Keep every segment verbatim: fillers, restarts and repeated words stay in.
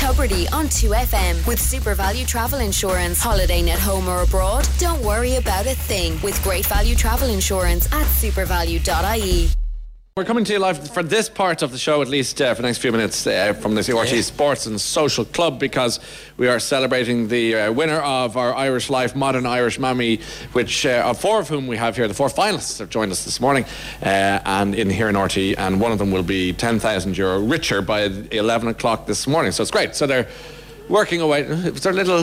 Tubridy on two F M with Super Value Travel Insurance. Holidaying at home or abroad? Don't worry about a thing with Great Value Travel Insurance at supervalue dot I E. We're coming to you live for this part of the show, at least uh, for the next few minutes, uh, from the R T Sports and Social Club, because we are celebrating the uh, winner of our Irish Life Modern Irish Mammy, which uh, of four of whom we have here, the four finalists have joined us this morning, uh, and in here in R T, and one of them will be ten thousand euro richer by eleven o'clock this morning. So it's great. So they're working away. Was there a little...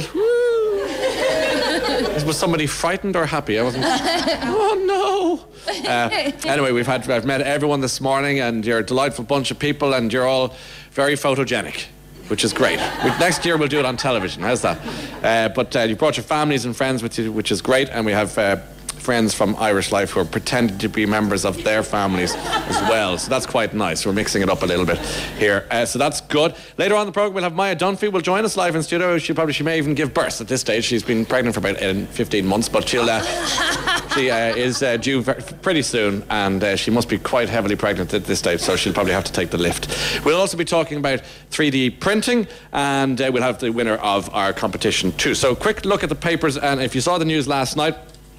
Was somebody frightened or happy? I wasn't. Oh no! Uh, anyway, we've had I've met everyone this morning, and you're a delightful bunch of people, and you're all very photogenic, which is great. We, next year we'll do it on television. How's that? Uh, but uh, you brought your families and friends with you, which is great, and we have uh, friends from Irish Life who are pretending to be members of their families as well. So that's quite nice. We're mixing it up a little bit here. Uh, so that's good. Later on in the programme, we'll have Maya Dunphy will join us live in studio. She probably she may even give birth at this stage. She's been pregnant for about uh, fifteen months, but she'll uh, she uh, is uh, due very, pretty soon, and uh, she must be quite heavily pregnant at this stage, so she'll probably have to take the lift. We'll also be talking about three D printing, and uh, we'll have the winner of our competition too. So quick look at the papers, and if you saw the news last night,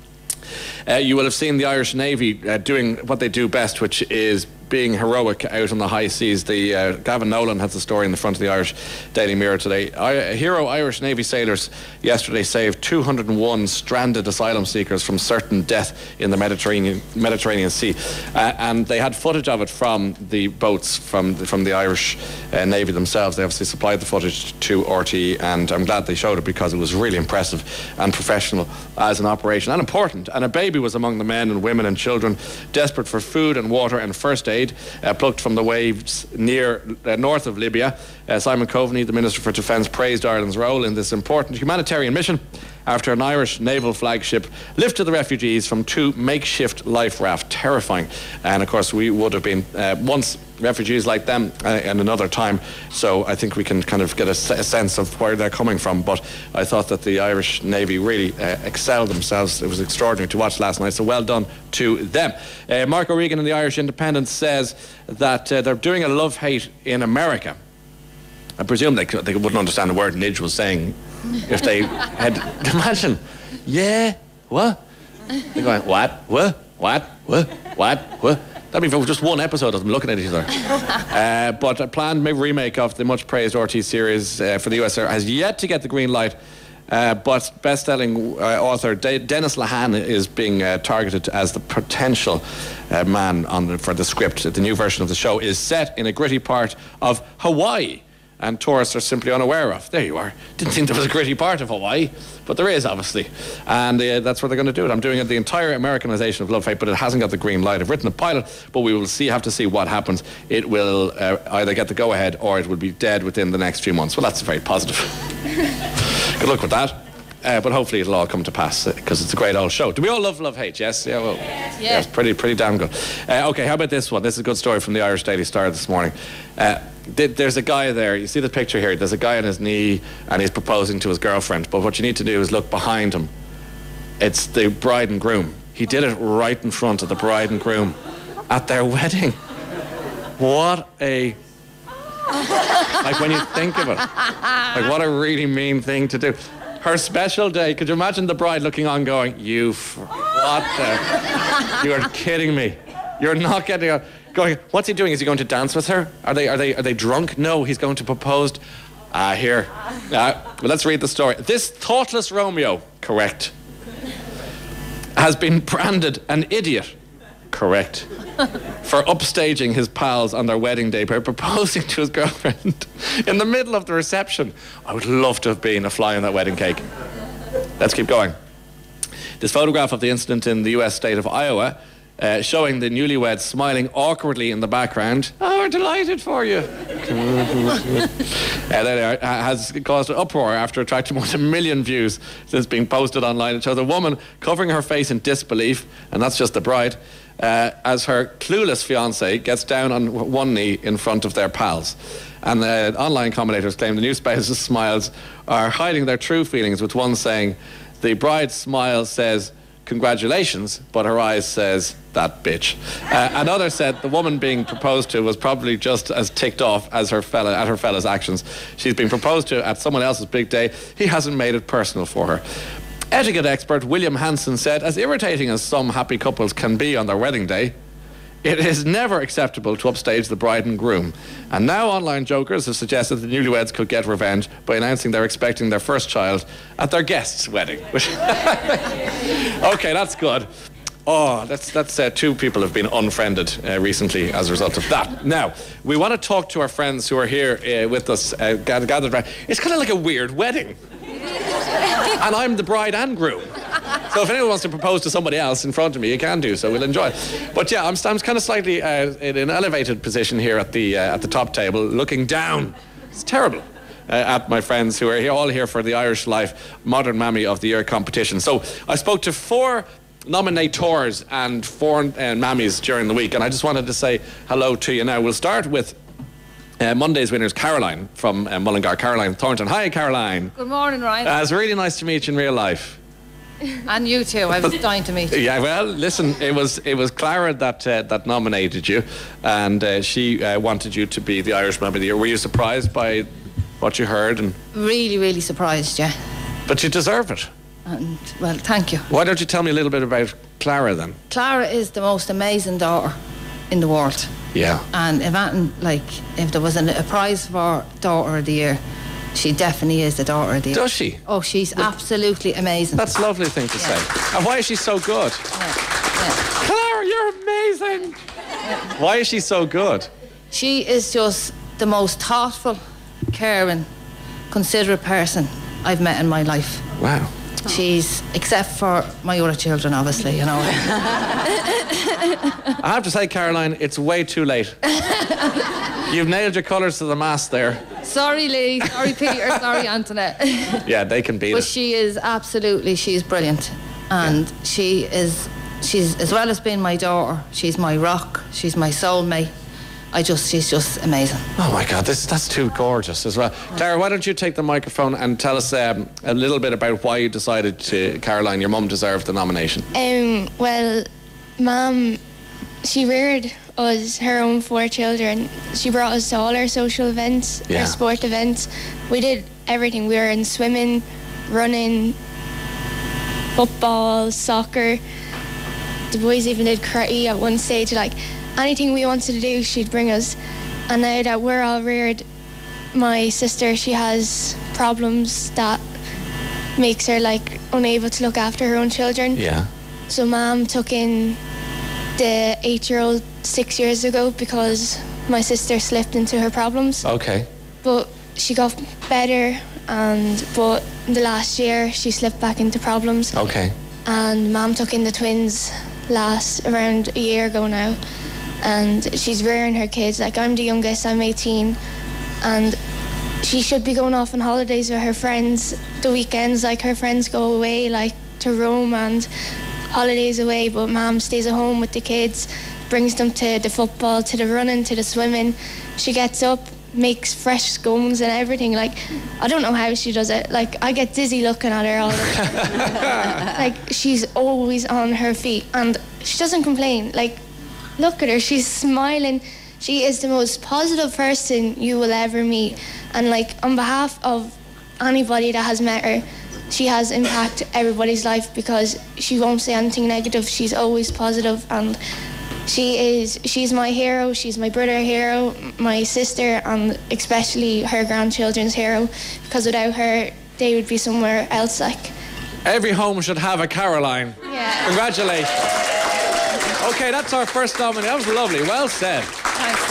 Uh, you will have seen the Irish Navy uh, doing what they do best, which is being heroic out on the high seas. The uh, Gavin Nolan has the story in the front of the Irish Daily Mirror today. I, hero Irish Navy sailors yesterday saved two hundred and one stranded asylum seekers from certain death in the Mediterranean Mediterranean Sea, uh, and they had footage of it from the boats from the, from the Irish uh, Navy themselves. They obviously supplied the footage to R T E, and I'm glad they showed it because it was really impressive and professional as an operation, and important. And a baby was among the men and women and children desperate for food and water and first aid, uh, plucked from the waves near uh, north of Libya. Uh, Simon Coveney, the Minister for Defence, praised Ireland's role in this important humanitarian mission after an Irish naval flagship lifted the refugees from two makeshift life raft. Terrifying. And of course we would have been uh, once refugees like them uh, in another time, so I think we can kind of get a, a sense of where they're coming from. But I thought that the Irish Navy really uh, excelled themselves. It was extraordinary to watch last night, so well done to them. uh, Mark O'Regan in the Irish Independent says that uh, they're doing a love-hate in America. I presume they, they wouldn't understand the word Nidge was saying if they had... Imagine. Yeah, what? They're going, what, what, what, what, what, what? That'd be for just one episode of them looking at each other. uh, but a planned remake of the much-praised R T series uh, for the U S has yet to get the green light. Uh, but best-selling uh, author De- Dennis Lehane is being uh, targeted as the potential uh, man on the, for the script. The new version of the show is set in a gritty part of Hawaii, and tourists are simply unaware of. There you are. Didn't think there was a gritty part of Hawaii, but there is, obviously. And uh, that's where they're going to do it. I'm doing it, the entire Americanization of Love Hate, but it hasn't got the green light. I've written a pilot, but we will see, have to see what happens. It will uh, either get the go-ahead or it will be dead within the next few months. Well, that's very positive. Good luck with that. Uh, but hopefully it'll all come to pass, because uh, it's a great old show. Do we all love Love Hate? Yes? Yeah, well, yeah. yeah it's pretty, pretty damn good. Uh, okay, how about this one? This is a good story from the Irish Daily Star this morning. Uh, th- there's a guy there. You see the picture here? There's a guy on his knee, and he's proposing to his girlfriend. But what you need to do is look behind him. It's the bride and groom. He did it right in front of the bride and groom at their wedding. What a... like, when you think of it, like, what a really mean thing to do. Her special day. Could you imagine the bride looking on going, you, f- what the, you're kidding me. You're not getting a, going, what's he doing? Is he going to dance with her? Are they, are they, are they drunk? No, he's going to propose. Ah, uh, here. Uh, well, let's read the story. This thoughtless Romeo, correct, has been branded an idiot, correct, for upstaging his pals on their wedding day by proposing to his girlfriend in the middle of the reception. I would love to have been a fly on that wedding cake. Let's keep going. This photograph of the incident in the U S state of Iowa, uh, showing the newlyweds smiling awkwardly in the background. Oh, we're delighted for you. uh, there are, has caused an uproar after attracting more than a million views since being posted online. It shows a woman covering her face in disbelief, and that's just the bride, Uh, as her clueless fiancé gets down on one knee in front of their pals. And the online commentators claim the new spouses' smiles are hiding their true feelings, with one saying, the bride's smile says, congratulations, but her eyes says, that bitch. Uh, another said the woman being proposed to was probably just as ticked off as her fella at her fella's actions. She's been proposed to at someone else's big day. He hasn't made it personal for her. Etiquette expert William Hansen said, as irritating as some happy couples can be on their wedding day, it is never acceptable to upstage the bride and groom. And now online jokers have suggested the newlyweds could get revenge by announcing they're expecting their first child at their guest's wedding. Okay, that's good. Oh, that's that's uh, two people have been unfriended uh, recently as a result of that. Now, we want to talk to our friends who are here uh, with us, uh, gathered, gathered around. It's kind of like a weird wedding. And I'm the bride and groom. So if anyone wants to propose to somebody else in front of me, you can do so. We'll enjoy it. But yeah, I'm, I'm kind of slightly uh, in an elevated position here at the uh, at the top table, looking down. It's terrible. Uh, at my friends who are here, all here for the Irish Life Modern Mammy of the Year competition. So I spoke to four nominators and four uh, mammies during the week, and I just wanted to say hello to you now. We'll start with uh, Monday's winners, Caroline from uh, Mullingar. Caroline Thornton. Hi, Caroline. Good morning, Ryan. Uh, it's really nice to meet you in real life. And you too. I was dying to meet you. Yeah, well, listen, it was it was Clara that uh, that nominated you, and uh, she uh, wanted you to be the Irish Mammy of the Year. Were you surprised by what you heard? And really, really surprised, yeah. But you deserve it. And well, thank you. Why don't you tell me a little bit about Clara then? Clara is the most amazing daughter in the world. Yeah. And if Anton, like, if there was an, a prize for Daughter of the Year, she definitely is the Daughter of the Year. Does she? Oh, she's well, absolutely amazing. That's a lovely thing to yeah. say. And why is she so good? Yeah. Yeah. Clara, you're amazing. Yeah. Why is she so good? She is just the most thoughtful, caring, considerate person I've met in my life. Wow. She's, except for my other children, obviously, you know. I have to say, Caroline, it's way too late. You've nailed your colours to the mast there. Sorry, Lee. Sorry, Peter. Sorry, Antoinette. Yeah, they can beat but it. But she is absolutely, she's brilliant. And yeah. she is, she's, as well as being my daughter, she's my rock, she's my soulmate. I just, she's just amazing. Oh my God, this that's too gorgeous as well. Clara, why don't you take the microphone and tell us um, a little bit about why you decided to, Caroline, your mum deserved the nomination. Um, well, Mum, she reared us, her own four children. She brought us to all our social events, yeah. our sport events. We did everything. We were in swimming, running, football, soccer. The boys even did karate at one stage, like, anything we wanted to do, she'd bring us. And now that we're all reared, my sister, she has problems that makes her like unable to look after her own children. Yeah. So Mum took in the eight-year-old six years ago because my sister slipped into her problems. Okay. But she got better, and but the last year she slipped back into problems. Okay. And Mum took in the twins last around a year ago now. And she's rearing her kids. Like, I'm the youngest, I'm eighteen, and she should be going off on holidays with her friends the weekends. Like, her friends go away, like, to Rome and holidays away, but Mum stays at home with the kids, brings them to the football, to the running, to the swimming. She gets up, makes fresh scones and everything. Like, I don't know how she does it. Like, I get dizzy looking at her all the time. Like, she's always on her feet, and she doesn't complain. Like, look at her, she's smiling. She is the most positive person you will ever meet. And like, on behalf of anybody that has met her, she has impacted everybody's life because she won't say anything negative. She's always positive, and she is, she's my hero, she's my brother hero, my sister, and especially her grandchildren's hero, because without her, they would be somewhere else. Like, every home should have a Caroline. Yeah. Congratulations. Okay, that's our first nominee. That was lovely. Well said. Thanks,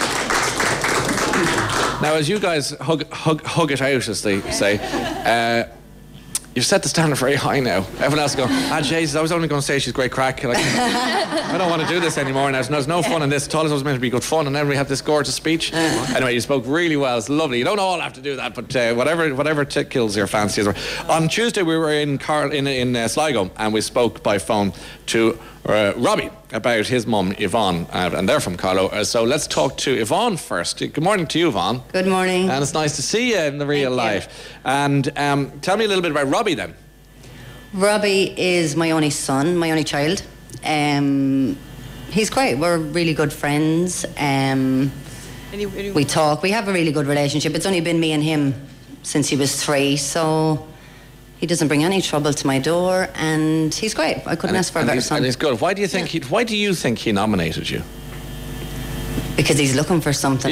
Laura. Now, as you guys hug, hug, hug it out, as they say, uh, you've set the standard very high now. Everyone else is going, ah, Jesus, I was only going to say she's great crack. Like, I don't want to do this anymore now. There's no fun in this. It's always was meant to be good fun, and then we have this gorgeous speech. Anyway, you spoke really well. It's lovely. You don't all have to do that, but uh, whatever whatever tickles your fancy. On Tuesday, we were in Car- in, in uh, Sligo, and we spoke by phone to uh, Robbie about his mum, Yvonne, uh, and they're from Carlow. Uh, so let's talk to Yvonne first. Good morning to you, Yvonne. Good morning. And it's nice to see you in the real Thank life. You. And um, tell me a little bit about Robbie then. Robbie is my only son, my only child. Um, he's great. We're really good friends. Um, any, any... We talk. We have a really good relationship. It's only been me and him since he was three, so he doesn't bring any trouble to my door, and he's great. I couldn't and ask for a and better he's, son. And he's good. Why do you think? He, why do you think he nominated you? Because he's looking for something.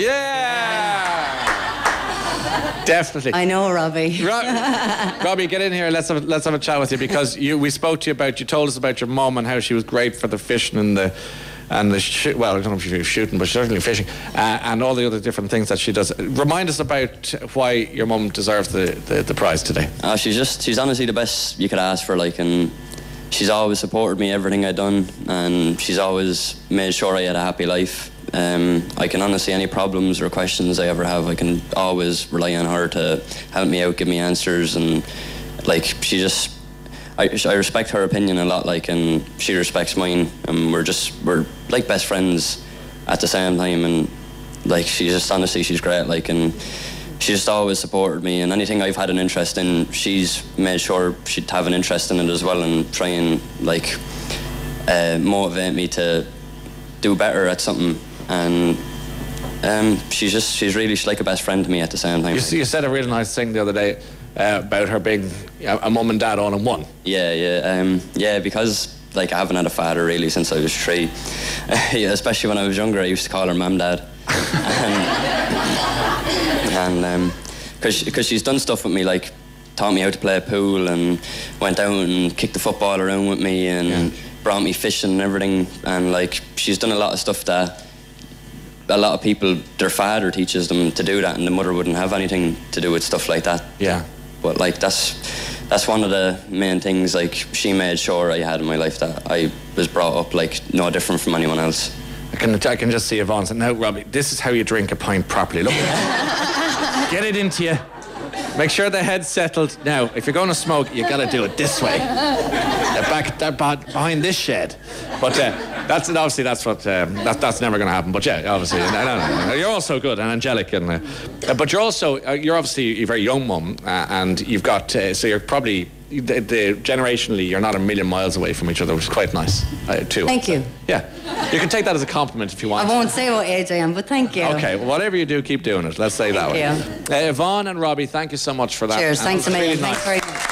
Yeah, definitely. I know, Robbie. Rob, Robbie, get in here. Let's have let's have a chat with you, because you we spoke to you about. You told us about your mum and how she was great for the fishing and the. And the sh- well, I don't know if she was shooting, but certainly fishing, uh, and all the other different things that she does. Remind us about why your mum deserves the, the, the prize today. Uh, she's just, she's honestly the best you could ask for, like, and she's always supported me, everything I've done, and she's always made sure I had a happy life. Um, I can honestly, any problems or questions I ever have, I can always rely on her to help me out, give me answers, and, like, she just... I, I respect her opinion a lot, like, and she respects mine, and we're just we're like best friends at the same time, and like she just honestly she's great, like, and she just always supported me, and anything I've had an interest in, she's made sure she'd have an interest in it as well, and try and like uh, motivate me to do better at something, and um, she's just she's really she's like a best friend to me at the same time. You, you said a really nice thing the other day. Uh, about her being a, a mum and dad all in one. Yeah, yeah, um, yeah. Because like I haven't had a father really since I was three. Yeah, especially when I was younger, I used to call her mum, dad, and and because um, because she's done stuff with me, like taught me how to play pool, and went out and kicked the football around with me, and yeah. brought me fishing and everything, and like she's done a lot of stuff that a lot of people, their father teaches them to do that, and the mother wouldn't have anything to do with stuff like that. Yeah. But like that's that's one of the main things like she made sure I had in my life, that I was brought up like no different from anyone else. I can I can just see Yvonne saying, "Now, Robbie, this is how you drink a pint properly. Look, get it into you. Make sure the head's settled. Now, if you're going to smoke, you got to do it this way. They're back, they're behind this shed." But uh, that's obviously that's what um, that, that's never going to happen. But yeah, obviously, no, no, no, you're also good and angelic, and uh, but you're also uh, you're obviously a very young mum, uh, and you've got uh, so you're probably the, the generationally you're not a million miles away from each other, which is quite nice uh, too. Thank you. Yeah, you can take that as a compliment if you want. I won't say what age I am, but thank you. Okay, well, whatever you do, keep doing it. Let's say thank that you. way. Uh, Yvonne and Robbie, thank you so much for that. Cheers. And thanks a million. Really Thanks nice. very much.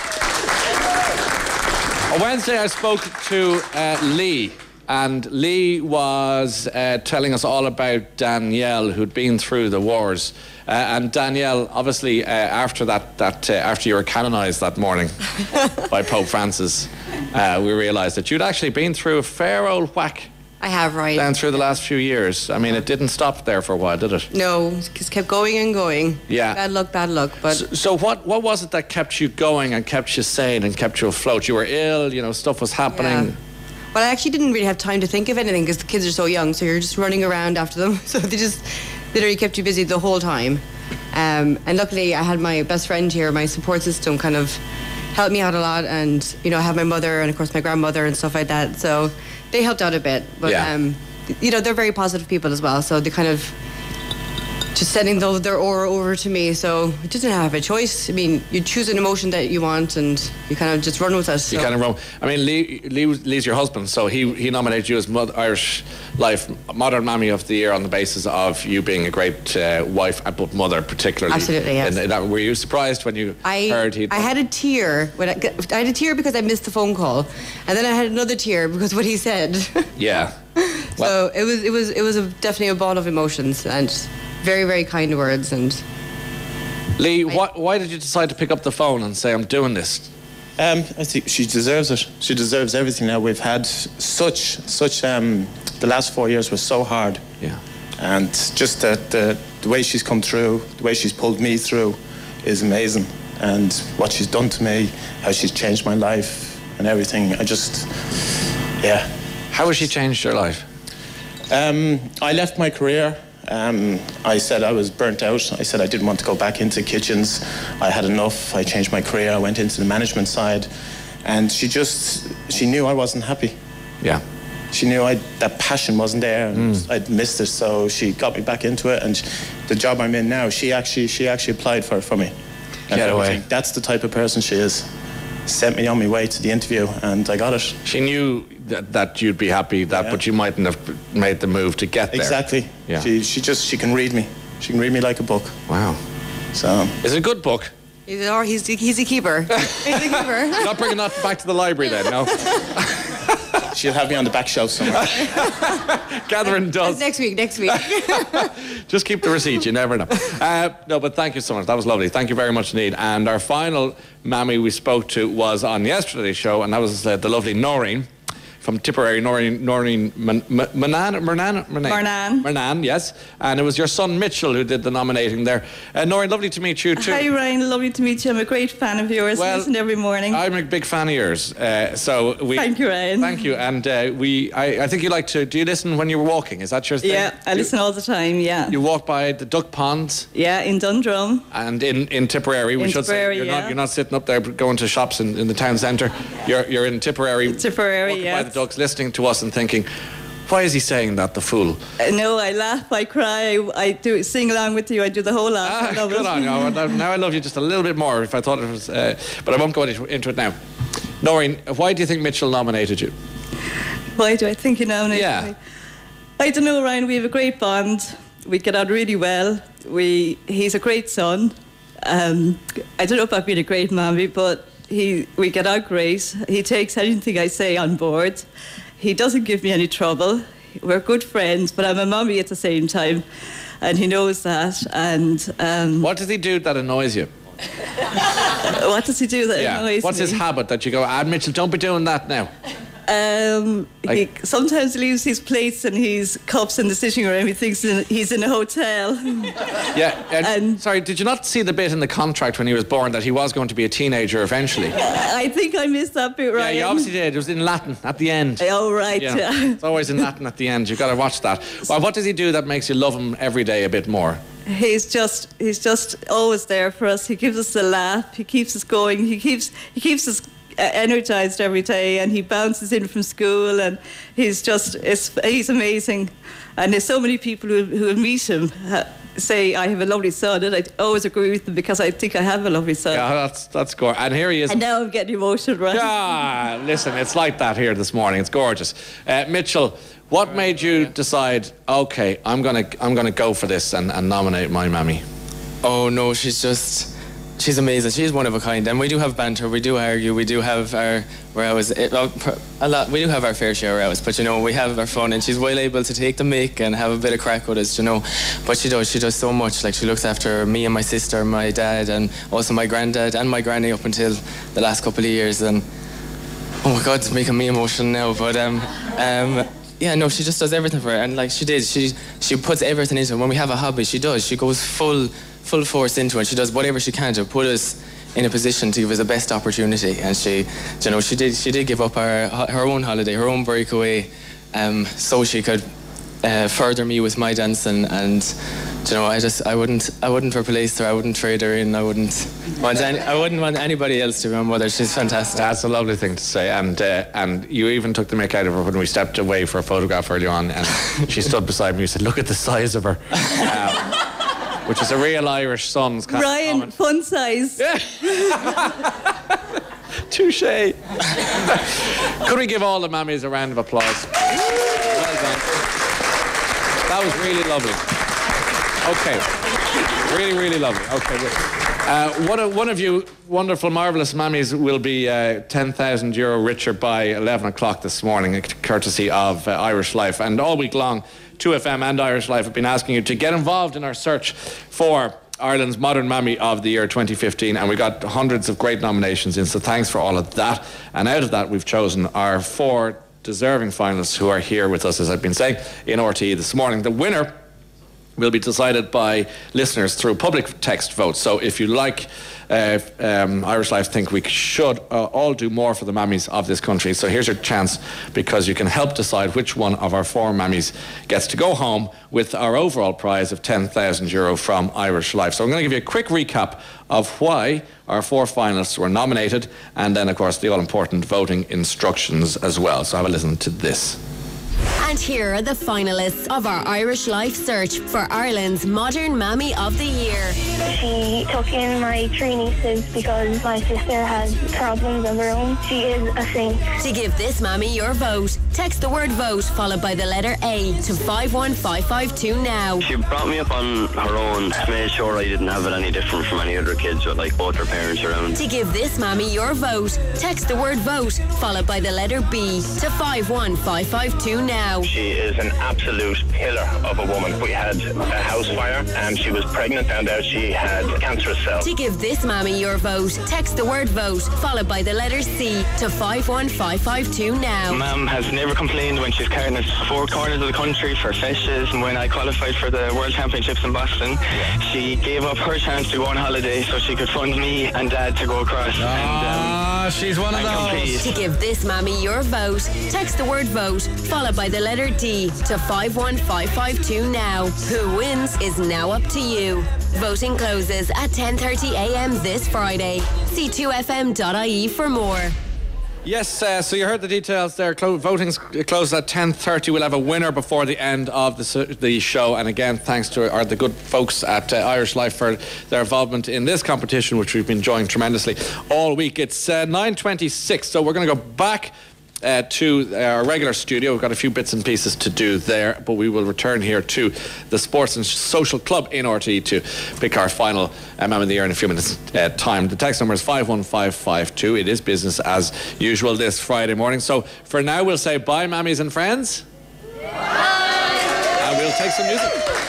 On Wednesday, I spoke to uh, Lee. And Lee was uh, telling us all about Danielle, who'd been through the wars. Uh, and Danielle, obviously, uh, after that, that uh, after you were canonised that morning by Pope Francis, uh, we realised that you'd actually been through a fair old whack. I have, right. Down through the last few years. I mean, it didn't stop there for a while, did it? No, it just kept going and going. Yeah. Bad luck, bad luck. But so, so what, what was it that kept you going and kept you sane and kept you afloat? You were ill, you know, stuff was happening. Yeah. Well, I actually didn't really have time to think of anything because the kids are so young, so you're just running around after them. So they just literally kept you busy the whole time. Um, and luckily, I had my best friend here, my support system kind of helped me out a lot. And, you know, I have my mother and, of course, my grandmother and stuff like that. So they helped out a bit. But, yeah. um, you know, they're very positive people as well. So they kind of just sending the, their aura over to me. So I just didn't have a choice. I mean, you choose an emotion that you want and you kind of just run with it. So. You kind of run. I mean, Lee, Lee, Lee's your husband, so he, he nominated you as Mother, Irish Life Modern Mammy of the Year on the basis of you being a great uh, wife, but mother particularly. Absolutely, yes. And that, were you surprised when you I, heard he? I had a tear. When I, I had a tear because I missed the phone call, and then I had another tear because what he said. Yeah. Well, so it was it was it was a, definitely a ball of emotions and very very kind words. And Lee, I, why, why did you decide to pick up the phone and say I'm doing this? Um, I think she deserves it. She deserves everything. Now we've had such such. Um, the last four years was so hard. Yeah. And just the, the the way she's come through, the way she's pulled me through, is amazing. And what she's done to me, how she's changed my life and everything. I just, yeah. How has she changed your life? Um, I left my career. Um, I said I was burnt out. I said I didn't want to go back into kitchens. I had enough. I changed my career. I went into the management side. And she just, she knew I wasn't happy. Yeah. She knew I that passion wasn't there, and mm. I'd missed it. So she got me back into it. And she, the job I'm in now, she actually she actually applied for it for me. Get away. That's the type of person she is. sent me on my way to the interview, and I got it. She knew that, that you'd be happy that, Yeah. but you mightn't have made the move to get there. Exactly. Yeah. She, she just, she can read me. She can read me like a book. Wow. So. Is it a good book? He's, or he's, he's a keeper. He's a keeper. You're not bringing that back to the library then, no? She'll have me on the back shelf somewhere. Catherine does. That's next week, next week. Just keep the receipt, you never know. Uh, no, but thank you so much. That was lovely. Thank you very much indeed. And our final mammy we spoke to was on yesterday's show, and that was uh, the lovely Noreen from Tipperary. Noreen, Noreen Man- Man- Manan, Mernan, Mernan. Mernan, yes. And it was your son Mitchell who did the nominating there. Uh, Noreen, lovely to meet you too. Hi Ryan, lovely to meet you. I'm a great fan of yours. Well, Listen every morning. I'm a big fan of yours. Uh, so we. Thank you, Ryan. Thank you. And uh, we, I, I think you like to. Do you listen when you're walking? Is that your thing? Yeah, I listen all the time. Yeah. You walk by the duck ponds. Yeah, in Dundrum. And in, in Tipperary, we In should Tipperary, say you're yeah. not you're not sitting up there going to shops in, in the town centre. You're you're in Tipperary. Tipperary, walking yes. by the ducks, listening to us and thinking, why is he saying that? The fool. Uh, no, I laugh, I cry, I, I do sing along with you. I do the whole lot. Ah, I love good it. on you. Now, now I love you just a little bit more. If I thought it was, uh, but I won't go into, into it now. Noreen, why do you think Mitchell nominated you? Why do I think you nominated Yeah. me? I don't know, Ryan. We have a great bond. We get on really well. We he's a great son. Um, I don't know if I've been a great mommy, but he we get on great. He takes anything I say on board. He doesn't give me any trouble. We're good friends, but I'm a mommy at the same time, and he knows that. And um, What does he do that annoys you? what does he do that Yeah. annoys What's me? his habit that you go, ah, Mitchell, don't be doing that now? Um, he Like- sometimes leaves his plates and his cups in the sitting room. He thinks in, he's in a hotel. Yeah. And, And- sorry, did you not see the bit in the contract when he was born that he was going to be a teenager eventually? I think I missed that bit, Yeah, Ryan. you obviously did. It was in Latin at the end. Oh, right. Yeah, Yeah. it's always in Latin at the end. You've got to watch that. Well, what does he do that makes you love him every day a bit more? He's just he's just always there for us. He gives us a laugh. He keeps us going. He keeps he keeps us uh, energized every day, and he bounces in from school, and he's just it's, he's amazing. And there's so many people who who meet him uh, say I have a lovely son, and I always agree with them because I think I have a lovely son. Yeah, that's that's gorgeous. And here he is. And now I'm getting emotional, right? Ah, listen, it's like that here this morning. It's gorgeous. Uh, Mitchell, what made you decide? Okay, I'm gonna I'm gonna go for this and, and nominate my mammy. Oh no, she's just, she's amazing. She's one of a kind, and we do have banter. We do argue. We do have our rows. It, well, pr- a lot. We do have our fair share of rows, but you know we have our fun, and she's well able to take the mick and have a bit of crack with us, you know. But she does. She does so much. Like she looks after me and my sister, my dad, and also my granddad and my granny up until the last couple of years. And oh my God, it's making me emotional now. But um um. Yeah, no, she just does everything for her, and like she did, she she puts everything into it. When we have a hobby, she does. She goes full full force into it. She does whatever she can to put us in a position to give us the best opportunity. And she, you know, she did she did give up her her own holiday, her own breakaway, um, so she could uh, further me with my dancing. And you know, I just I wouldn't I wouldn't replace her. I wouldn't trade her in. I wouldn't want any, I wouldn't want anybody else to be my mother. She's fantastic. That's a lovely thing to say. And uh, and you even took the mick out of her when we stepped away for a photograph earlier on, and she stood beside me and said, "Look at the size of her." Um, which is a real Irish son's kind Ryan, of comment. fun size. Yeah. Touche. Could we give all the mammies a round of applause? Well done. That was really lovely. Okay. Really, really lovely. Okay. Good. Uh, one, of, one of you wonderful, marvellous mammies will be uh, ten thousand euro richer by eleven o'clock this morning, courtesy of uh, Irish Life. And all week long, two F M and Irish Life have been asking you to get involved in our search for Ireland's Modern Mammy of the Year twenty fifteen, and we got hundreds of great nominations in, so thanks for all of that. And out of that, we've chosen our four deserving finalists who are here with us, as I've been saying, in R T E this morning. The winner will be decided by listeners through public text votes. So if you like uh, um, Irish Life, think we should uh, all do more for the mammies of this country. So here's your chance, because you can help decide which one of our four mammies gets to go home with our overall prize of ten thousand euro from Irish Life. So I'm going to give you a quick recap of why our four finalists were nominated, and then of course the all-important voting instructions as well. So have a listen to this. And here are the finalists of our Irish Life search for Ireland's Modern Mammy of the Year. She took in my three nieces because my sister has problems of her own. She is a saint. To give this mammy your vote, text the word vote followed by the letter A to five one five five two now. She brought me up on her own, made sure I didn't have it any different from any other kids with like both their parents around. To give this mammy your vote, text the word vote followed by the letter B to five one five five two now. She is an absolute pillar of a woman. We had a house fire and she was pregnant, found out she had cancerous cells. To give this mammy your vote, text the word vote followed by the letter C to five one five five two now. Mum has never complained when she's carrying us four corners of the country for fishes, and when I qualified for the World Championships in Boston, she gave up her chance to go on holiday so she could fund me and Dad to go across. Ah, and, um, she's one of those. To give this mammy your vote, text the word vote followed by the letter D to five one five five two now. Who wins is now up to you. Voting closes at ten thirty a m this Friday. C two F M dot I E for more. Yes, uh, so you heard the details there. Clo- voting's closes at ten thirty. We'll have a winner before the end of the, the show. And again, thanks to our, the good folks at uh, Irish Life for their involvement in this competition, which we've been enjoying tremendously all week. It's uh, nine twenty-six, so we're going to go back Uh, to our regular studio. We've got a few bits and pieces to do there, but we will return here to the Sports and Social Club in R T E to pick our final uh, Mam of the Year in a few minutes uh, time. The text number is five one five five two. It is business as usual this Friday morning. So for now we'll say bye, mammies and friends. Bye. And we'll take some music.